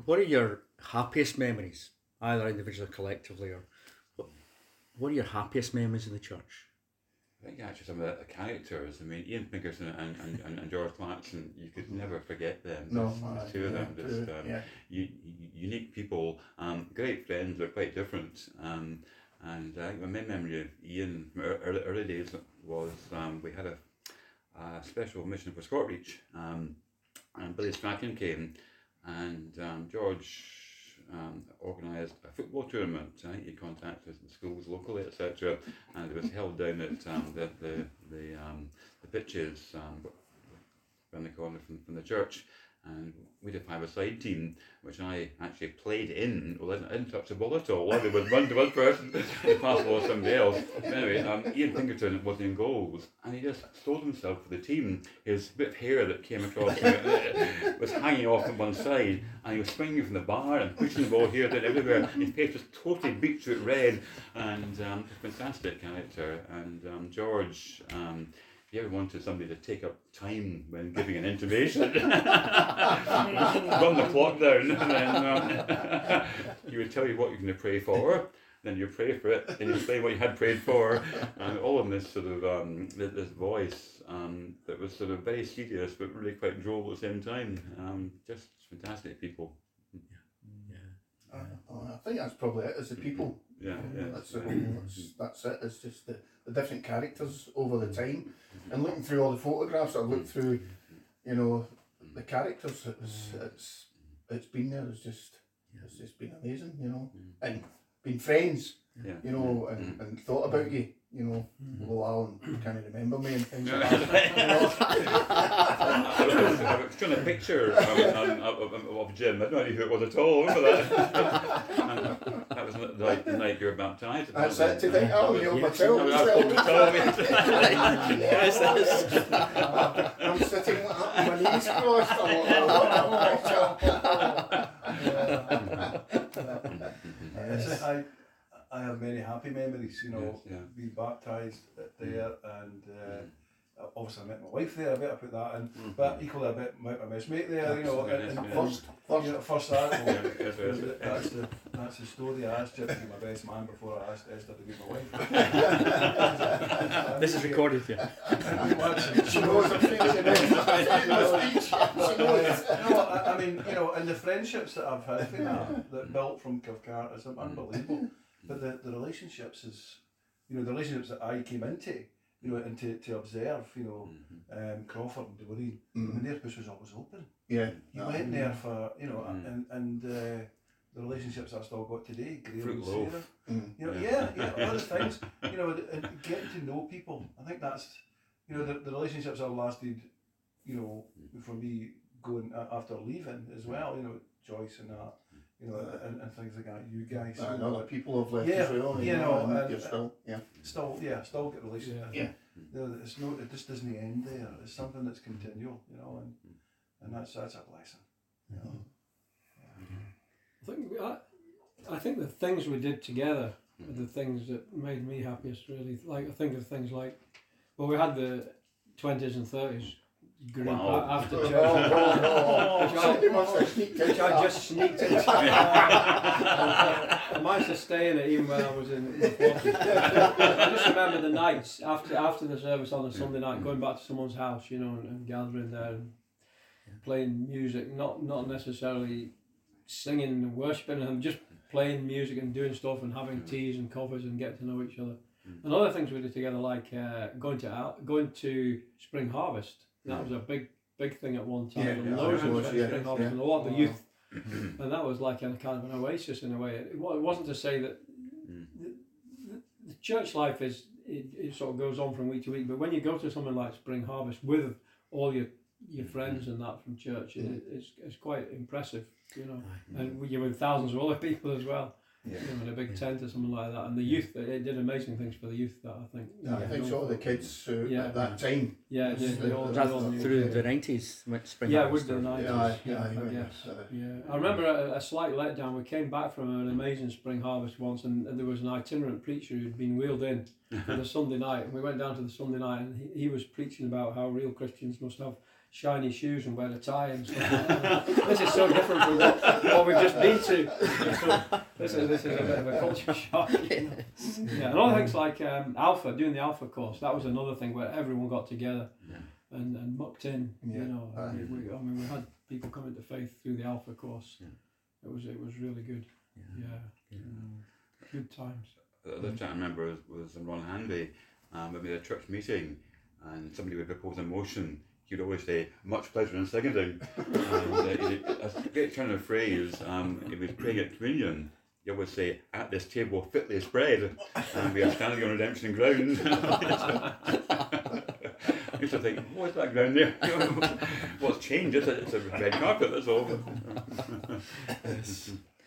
What are your happiest memories, either individually or collectively, or what are your happiest memories of the church? I think actually some of the characters, I mean, Ian Pinkerton and George Clarkson, you could never forget them. No, The two of them, just unique people, great friends, they're quite different. And I think my main memory of Ian from early days was we had a special mission for Scotreach, and Billy Strachan came, and George organised a football tournament. He contacted the schools locally, etc., and it was held down at the pitches around the corner from the church. And we had a five-a-side team, which I actually played in. Well, I didn't touch the ball at all. There was one person, the pass ball to somebody else. But anyway, Ian Pinkerton was in goals, and he just stole himself for the team. His bit of hair that came across was hanging off on one side, and he was swinging from the bar and pushing the ball here, there, everywhere. His face was totally beetroot red, and a fantastic character. And George. If you ever wanted somebody to take up time when giving an intimation, run the clock down, and then he would tell you what you're going to pray for, then you pray for it, and you explain what you had prayed for, and all in this sort of this voice that was sort of very serious but really quite droll at the same time. Just fantastic people. I think that's probably it. Is the people. Yeah. That's it. It's just the different characters over the time, and looking through all the photographs, I looked through, the characters. It's been there. It's just been amazing, and been friends, and thought about you. Alan can't remember me and things like that. I was trying to picture of Jim. I had no idea who it was at all. Remember that? That was the night you were baptised. That's it today. Myself. I'm sitting with my knees crossed. I have many happy memories, being baptised there, and obviously I met my wife there. I better put that in, but equally I met my messmate there. First that's the story. I asked Jim to be my best man before I asked Esther to be my wife. This is recorded, yeah. She knows I'm thinking I mean, and the friendships that I've had that built from Cathcart is unbelievable. But the relationships the relationships that I came into, and to observe, Crawford and Doreen, when their push was always open. Yeah. You went there for, and the relationships I've still got today, Graham and Sarah. Other things, and getting to know people. I think that's, the relationships have lasted, for me going after leaving as well, Joyce and that. And things like that. You guys, other people have left as well. And you're still get relationships. Yeah. It just doesn't end there. It's something that's continual, and that's a blessing. I think the things we did together are the things that made me happiest. Really, like I think of things like, we had the 20s and 30s. After church, which I just sneaked into. I managed to stay in it even when I was in the 40s. I just remember the nights after the service on a Sunday night, going back to someone's house, and gathering there and playing music, not necessarily singing and worshipping, and just playing music and doing stuff and having teas and coffees and getting to know each other. And other things we did together, like going to Spring Harvest. That was a big thing at one time. Loads of Spring Harvest and a lot of the youth. And that was like a kind of an oasis in a way. It wasn't to say that the church life it sort of goes on from week to week, but when you go to something like Spring Harvest with all your friends and that from church, it's quite impressive, and you're with thousands of other people as well. In a big tent or something like that, and the youth, it did amazing things for the youth. That I think. I think so. The kids at that time. Yeah, they all through the 90s. Spring with the 90s. I remember a slight letdown. We came back from an amazing Spring Harvest once, and there was an itinerant preacher who'd been wheeled in for the Sunday night. And we went down to the Sunday night, and he was preaching about how real Christians must have shiny shoes and wear a tie and stuff like that. This is so different from what we've just been to. This is a bit of a culture shock. Yeah, and other things like Alpha, doing the Alpha course, that was another thing where everyone got together and mucked in. Yeah. You know, I mean, we had people come into faith through the Alpha course. Yeah. It was really good. Yeah. Good times. The other chat I remember was Ron Hanby. When we had a church meeting and somebody would propose a motion, he'd always say, "Much pleasure in seconding." And a great turn of phrase, if he was praying at communion, he always say, "At this table fitly spread, and we are standing on redemption ground." I used to think, what's that ground there? What's changed? It's a red carpet, that's all. Yes.